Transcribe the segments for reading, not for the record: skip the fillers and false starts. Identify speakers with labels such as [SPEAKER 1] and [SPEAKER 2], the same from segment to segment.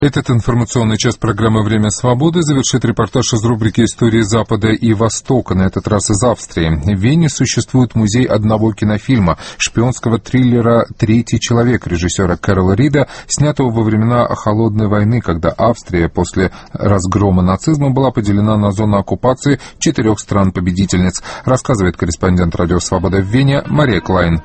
[SPEAKER 1] Этот информационный час программы «Время свободы» завершит репортаж из рубрики «Истории Запада и Востока», на этот раз из Австрии. В Вене существует музей одного кинофильма, шпионского триллера «Третий человек» режиссера Кэрола Рида, снятого во времена Холодной войны, когда Австрия после разгрома нацизма была поделена на зону оккупации 4 стран-победительниц, рассказывает корреспондент «Радио Свобода» в Вене Мария Клайн.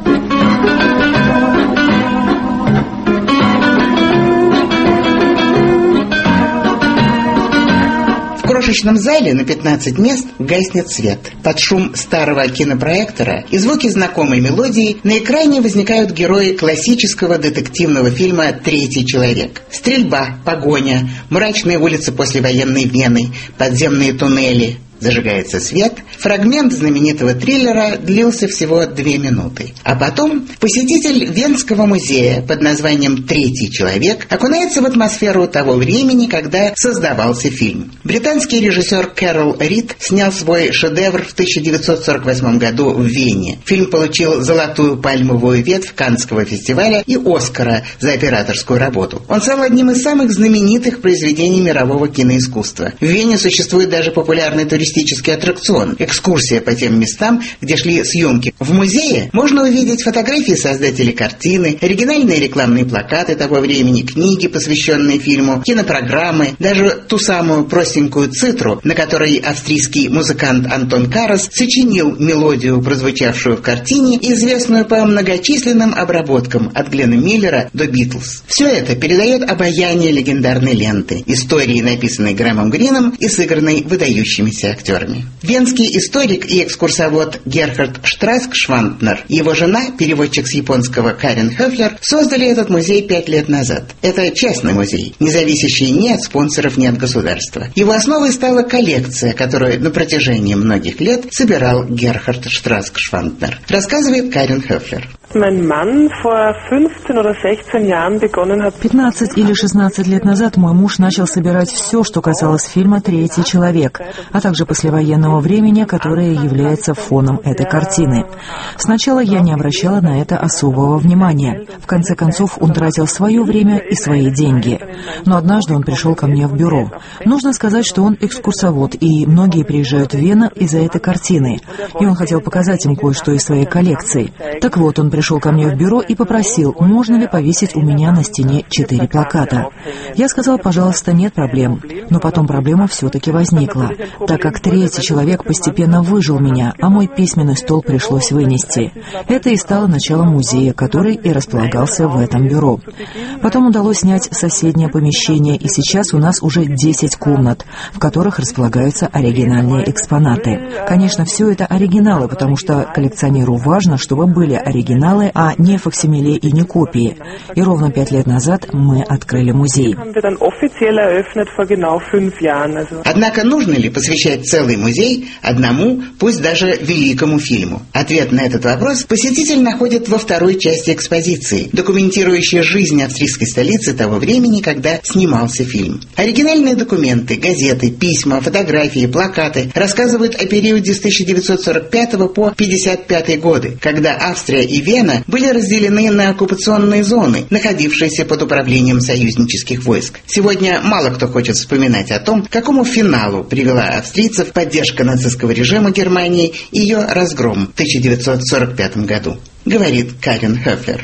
[SPEAKER 2] В крошечном зале на 15 мест гаснет свет. Под шум старого кинопроектора и звуки знакомой мелодии на экране возникают герои классического детективного фильма «Третий человек». Стрельба, погоня, мрачные улицы послевоенной Вены, подземные туннели. Зажигается свет. Фрагмент знаменитого триллера длился всего 2 минуты. А потом посетитель Венского музея под названием «Третий человек» окунается в атмосферу того времени, когда создавался фильм. Британский режиссер Кэрол Рид снял свой шедевр в 1948 году в Вене. Фильм получил золотую пальмовую ветвь Каннского фестиваля и Оскара за операторскую работу. Он стал одним из самых знаменитых произведений мирового киноискусства. В Вене существует даже популярный туристический аттракцион – экскурсия по тем местам, где шли съемки. В музее можно увидеть фотографии создателей картины, оригинальные рекламные плакаты того времени, книги, посвященные фильму, кинопрограммы, даже ту самую простенькую цитру, на которой австрийский музыкант Антон Карас сочинил мелодию, прозвучавшую в картине, известную по многочисленным обработкам от Глена Миллера до Битлз. Все это передает обаяние легендарной ленты, истории, написанной Грэмом Грином и сыгранной выдающимися актерами. Венский историк и экскурсовод Герхард Штраск-Швантнер и его жена, переводчик с японского Карен Хофлер, создали этот музей 5 лет назад. Это частный музей, не зависящий ни от спонсоров, ни от государства. Его основой стала коллекция, которую на протяжении многих лет собирал Герхард Штраск-Швантнер, рассказывает Карен Хофлер.
[SPEAKER 3] 15 или 16 лет назад мой муж начал собирать все, что касалось фильма «Третий человек», а также послевоенного времени, которое является фоном этой картины. Сначала я не обращала на это особого внимания. В конце концов, он тратил свое время и свои деньги. Но однажды он пришел ко мне в бюро. Нужно сказать, что он экскурсовод, и многие приезжают в Вену из-за этой картины. И он хотел показать им кое-что из своей коллекции. Так вот, он пришел ко мне в бюро и попросил, можно ли повесить у меня на стене 4 плаката. Я сказала, пожалуйста, нет проблем. Но потом проблема все-таки возникла, так как «Третий человек» постепенно выжил меня, а мой письменный стол пришлось вынести. Это и стало началом музея, который и располагался в этом бюро. Потом удалось снять соседнее помещение, и сейчас у нас уже 10 комнат, в которых располагаются оригинальные экспонаты. Конечно, все это оригиналы, потому что коллекционеру важно, чтобы были оригиналы, а не факсимиле и не копии. И ровно 5 лет назад мы открыли музей.
[SPEAKER 2] Однако нужно ли посвящать целый музей одному, пусть даже великому фильму? Ответ на этот вопрос посетитель находит во второй части экспозиции, документирующей жизнь австрийской столицы того времени, когда снимался фильм. Оригинальные документы, газеты, письма, фотографии, плакаты рассказывают о периоде с 1945 по 1955 годы, когда Австрия и Вена были разделены на оккупационные зоны, находившиеся под управлением союзнических войск. Сегодня мало кто хочет вспоминать о том, к какому финалу привела австрийцев поддержка нацистского режима Германии и ее разгром в 1945 году, говорит Карен Хофлер.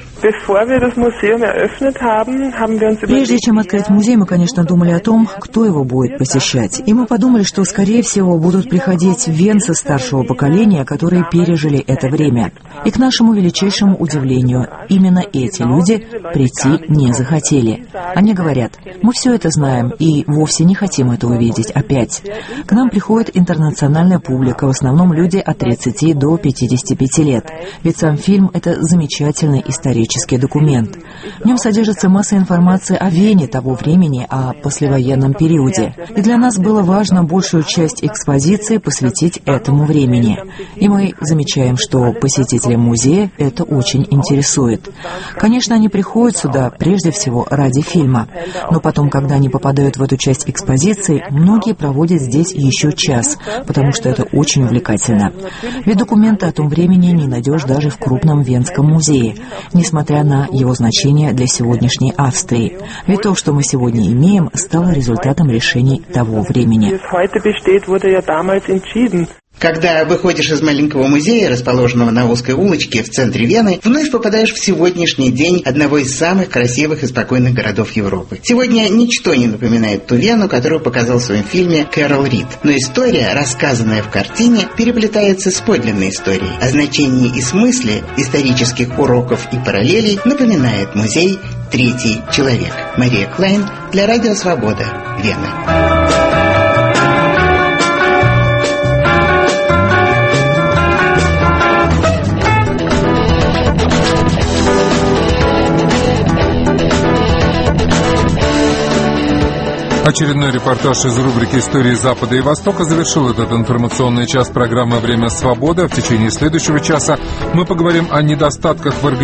[SPEAKER 3] Прежде чем открыть музей, мы, конечно, думали о том, кто его будет посещать. И мы подумали, что, скорее всего, будут приходить венцы старшего поколения, которые пережили это время. И к нашему величайшему удивлению, именно эти люди прийти не захотели. Они говорят, мы все это знаем и вовсе не хотим это увидеть опять. К нам приходит интернациональная публика, в основном люди от 30 до 55 лет. Ведь сам фильм — это замечательный исторический документ. В нем содержится масса информации о Вене того времени, о послевоенном периоде. И для нас было важно большую часть экспозиции посвятить этому времени. И мы замечаем, что посетителям музея это очень интересует. Конечно, они приходят сюда прежде всего ради фильма. Но потом, когда они попадают в эту часть экспозиции, многие проводят здесь еще час, потому что это очень увлекательно. Ведь документы о том времени не найдешь даже в крупном Венском музее, несмотря на его значение для сегодняшней Австрии. Ведь то, что мы сегодня имеем, стало результатом решений того времени.
[SPEAKER 2] Когда выходишь из маленького музея, расположенного на узкой улочке в центре Вены, вновь попадаешь в сегодняшний день одного из самых красивых и спокойных городов Европы. Сегодня ничто не напоминает ту Вену, которую показал в своем фильме Кэрол Рид. Но история, рассказанная в картине, переплетается с подлинной историей. О значении и смысле исторических уроков и параллелей напоминает музей «Третий человек». Мария Клайн для Радио Свобода, Вена.
[SPEAKER 1] Очередной репортаж из рубрики «Истории Запада и Востока» завершил этот информационный час программы «Время свободы». В течение следующего часа мы поговорим о недостатках в организации